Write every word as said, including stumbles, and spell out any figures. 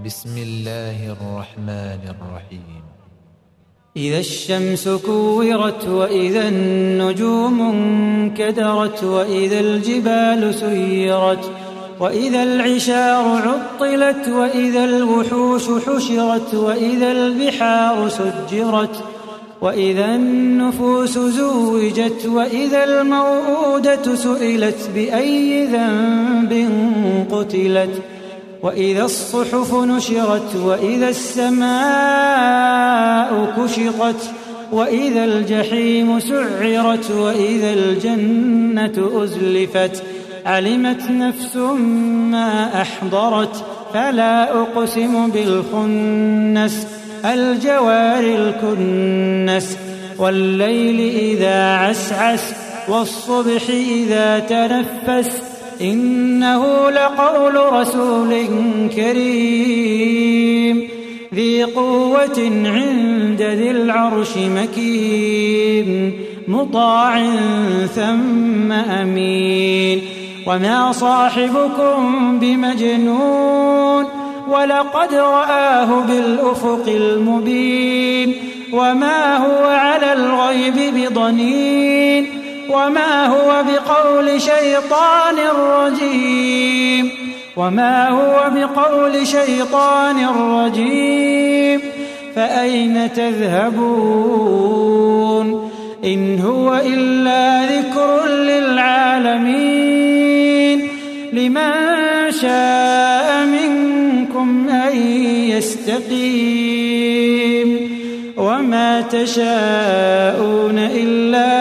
بسم الله الرحمن الرحيم. إذا الشمس كورت وإذا النجوم انكدرت وإذا الجبال سيرت وإذا العشار عطلت وإذا الوحوش حشرت وإذا البحار سجرت وإذا النفوس زوجت وإذا الموءودة سئلت بأي ذنب قتلت وإذا الصحف نشرت وإذا السماء كشطت وإذا الجحيم سعرت وإذا الجنة أزلفت علمت نفس ما أحضرت فلا أقسم بالخنس الجوار الكنس والليل إذا عسعس والصبح إذا تنفس إنه لقول رسول كريم ذي قوة عند ذي العرش مكين مطاع ثم أمين وما صاحبكم بمجنون ولقد رآه بالأفق المبين وما هو على الغيب بضنين وما هو بقول شيطان رجيم وما هو بقول شيطان رجيم فأين تذهبون إن هو إلا ذكر للعالمين لمن شاء منكم أن يستقيم وما تشاءون إلا